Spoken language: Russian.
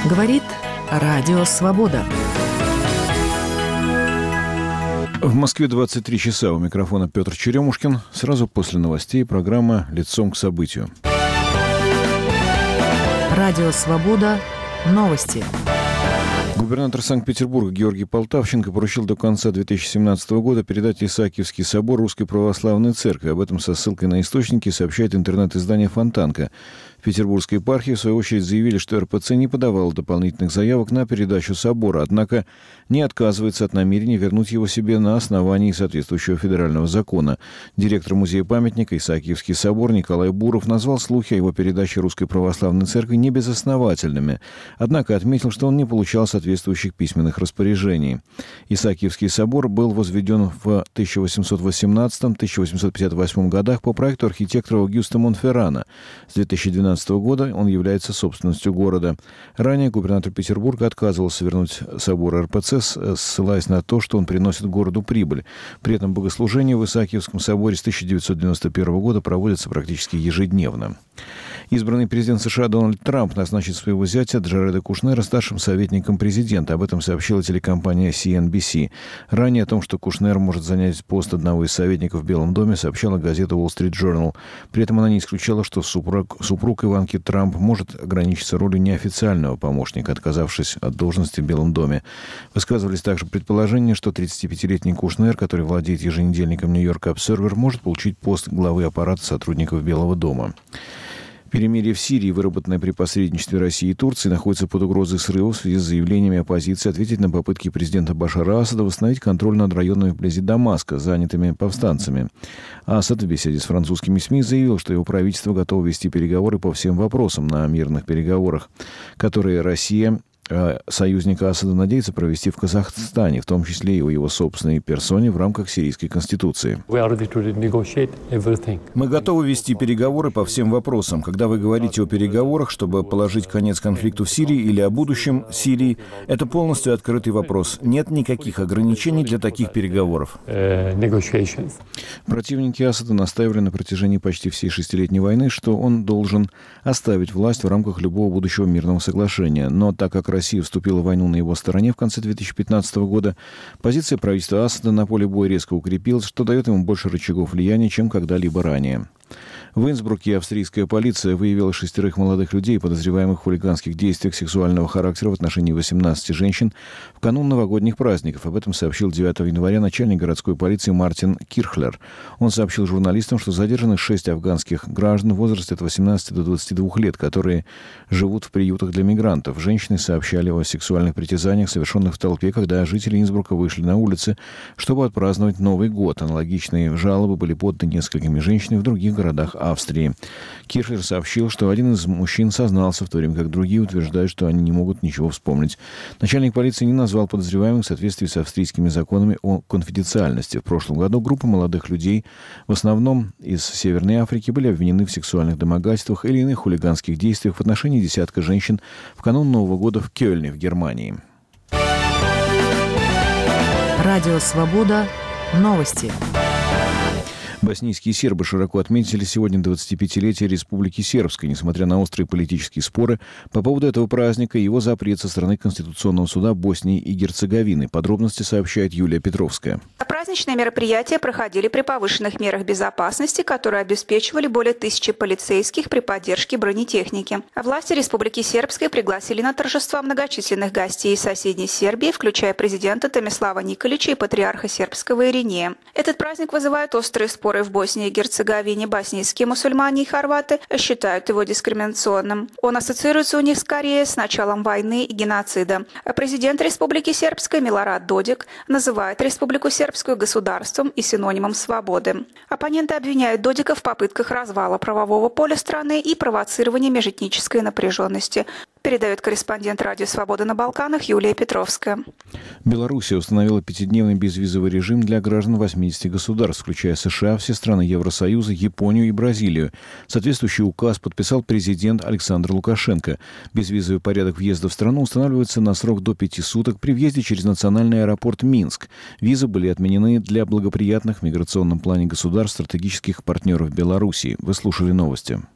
Говорит Радио Свобода. В Москве 23 часа. У микрофона Петр Черемушкин. Сразу после новостей программа «Лицом к событию». Радио Свобода. Новости. Губернатор Санкт-Петербурга Георгий Полтавченко поручил до конца 2017 года передать Исаакиевский собор Русской Православной Церкви. Об этом со ссылкой на источники сообщает интернет-издание «Фонтанка». В Петербургской епархии, в свою очередь, заявили, что РПЦ не подавала дополнительных заявок на передачу собора, однако не отказывается от намерения вернуть его себе на основании соответствующего федерального закона. Директор музея-памятника Исаакиевский собор Николай Буров назвал слухи о его передаче Русской Православной Церкви небезосновательными, однако отметил, что он не получал соответствующих письменных распоряжений. Исаакиевский собор был возведен в 1818-1858 годах по проекту архитектора Аугюста Монферрана. С 2012 года он является собственностью города. Ранее губернатор Петербурга отказывался вернуть собор РПЦ, ссылаясь на то, что он приносит городу прибыль. При этом богослужения в Исаакиевском соборе с 1991 года проводятся практически ежедневно. Избранный президент США Дональд Трамп назначит своего зятя Джареда Кушнера старшим советником президента. Об этом сообщила телекомпания CNBC. Ранее о том, что Кушнер может занять пост одного из советников в Белом доме, сообщала газета Wall Street Journal. При этом она не исключала, что супруг Иванки Трамп может ограничиться ролью неофициального помощника, отказавшись от должности в Белом доме. Высказывались также предположения, что 35-летний Кушнер, который владеет еженедельником New York Observer, может получить пост главы аппарата сотрудников Белого дома. Перемирие в Сирии, выработанное при посредничестве России и Турции, находится под угрозой срыва в связи с заявлениями оппозиции ответить на попытки президента Башара Асада восстановить контроль над районами вблизи Дамаска, занятыми повстанцами. Асад в беседе с французскими СМИ заявил, что его правительство готово вести переговоры по всем вопросам на мирных переговорах, которые Россия, союзника Асада, надеется провести в Казахстане, в том числе и о его собственной персоне в рамках сирийской конституции. Мы готовы вести переговоры по всем вопросам. Когда вы говорите о переговорах, чтобы положить конец конфликту в Сирии или о будущем Сирии, это полностью открытый вопрос. Нет никаких ограничений для таких переговоров. Противники Асада настаивали на протяжении почти всей шестилетней войны, что он должен оставить власть в рамках любого будущего мирного соглашения. Но так как Россия вступила в войну на его стороне в конце 2015 года, позиция правительства Асада на поле боя резко укрепилась, что дает ему больше рычагов влияния, чем когда-либо ранее. В Инсбруке австрийская полиция выявила 6 молодых людей, подозреваемых в хулиганских действиях сексуального характера в отношении 18 женщин в канун новогодних праздников. Об этом сообщил 9 января начальник городской полиции Мартин Кирхлер. Он сообщил журналистам, что задержаны 6 афганских граждан в возрасте от 18 до 22 лет, которые живут в приютах для мигрантов. Женщины сообщали о сексуальных притязаниях, совершенных в толпе, когда жители Инсбрука вышли на улицы, чтобы отпраздновать Новый год. Аналогичные жалобы были поданы несколькими женщинами в других городах Австрии. Кирхлер сообщил, что один из мужчин сознался, в то время как другие утверждают, что они не могут ничего вспомнить. Начальник полиции не назвал подозреваемых в соответствии с австрийскими законами о конфиденциальности. В прошлом году группа молодых людей, в основном из Северной Африки, были обвинены в сексуальных домогательствах или иных хулиганских действиях в отношении десятка женщин в канун Нового года в Кёльне, в Германии. Радио Свобода. Новости. Боснийские сербы широко отметили сегодня 25-летие Республики Сербской. Несмотря на острые политические споры по поводу этого праздника и его запрет со стороны Конституционного суда Боснии и Герцеговины. Подробности сообщает Юлия Петровская. Праздничные мероприятия проходили при повышенных мерах безопасности, которые обеспечивали более 1000 полицейских при поддержке бронетехники. Власти Республики Сербской пригласили на торжества многочисленных гостей из соседней Сербии, включая президента Томислава Николича и патриарха сербского Иринея. Этот праздник вызывает острые споры в Боснии и Герцеговине. Боснийские мусульмане и хорваты считают его дискриминационным. Он ассоциируется у них скорее с началом войны и геноцида. Президент Республики Сербской Милорад Додик называет Республику Сербскую государством и синонимом свободы. Оппоненты обвиняют Додика в попытках развала правового поля страны и провоцирования межэтнической напряженности. Передает корреспондент Радио Свобода на Балканах Юлия Петровская. Белоруссия установила 5-дневный безвизовый режим для граждан 80 государств, включая США, все страны Евросоюза, Японию и Бразилию. Соответствующий указ подписал президент Александр Лукашенко. Безвизовый порядок въезда в страну устанавливается на срок до 5 суток при въезде через национальный аэропорт Минск. Визы были отменены для благоприятных в миграционном плане государств, стратегических партнеров Белоруссии. Вы слушали новости.